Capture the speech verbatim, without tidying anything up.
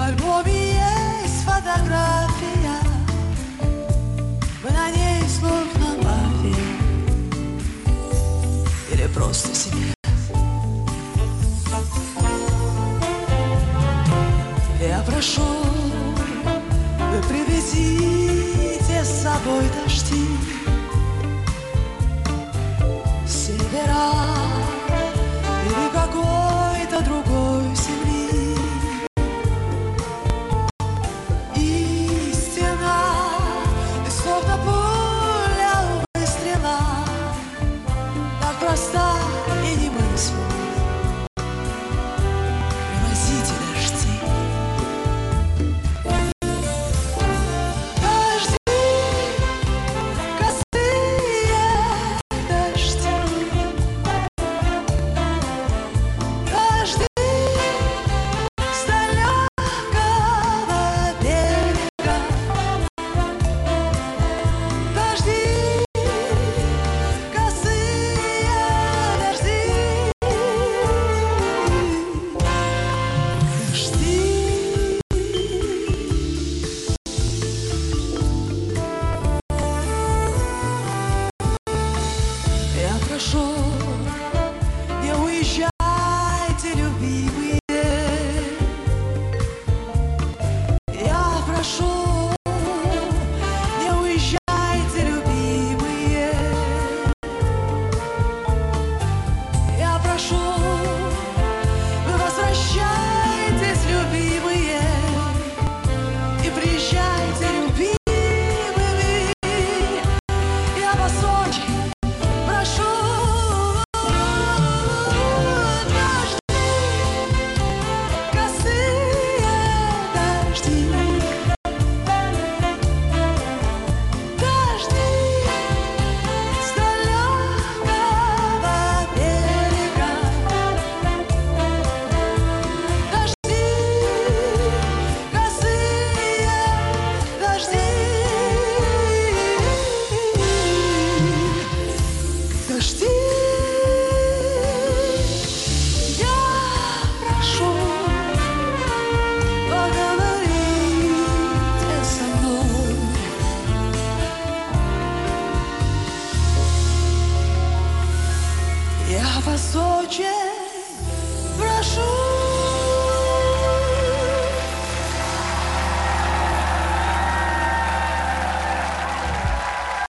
альбоме есть фотография, мы на ней словно мафия или просто семья. Я прошу, вы привезите с собой дожди, севера или какой-то другой земли. И стена, и словно пуля выстрела, так проста и немыслима. Привозите дожди. Прошу, не уезжайте, любимые. Я прошу, не уезжайте, любимые. Я прошу, вы возвращайтесь, любимые, и приезжайте, любимыми. Я вас очень прошу. Дожди, я прошу, поговорите со мной. Я вас очень